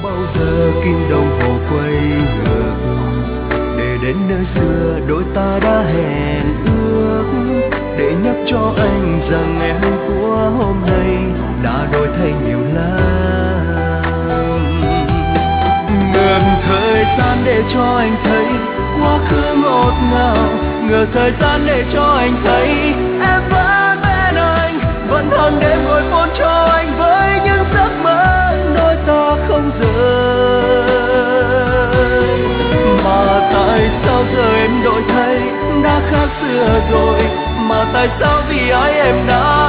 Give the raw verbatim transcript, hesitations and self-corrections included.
bao giờ kim đồng hồ quay ngược để đến nơi xưa đôi ta đã hẹn ước, để nhắc cho anh rằng ngày hôm của hôm nay đã đổi thay nhiều lắm. Ngừng thời gian để cho anh thấy quá khứ ngọt ngào, ngừng thời gian để cho anh thấy em vẫn bên anh, vẫn hơn đêm ngồi phone cho anh với những giấc mơ đôi ta không rời. Mà tại sao giờ em đổi thay đã khác xưa rồi, mà tại sao vì ai em đã